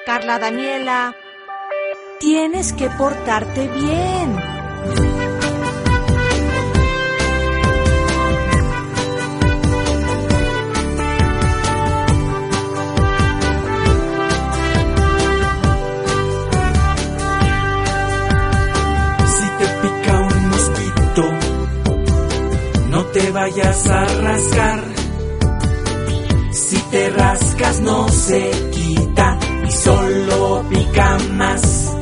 Carla Daniela. Tienes que portarte bien. Si te pica un mosquito, no te vayas a rascar. Si te rascas no se quita y solo pica más.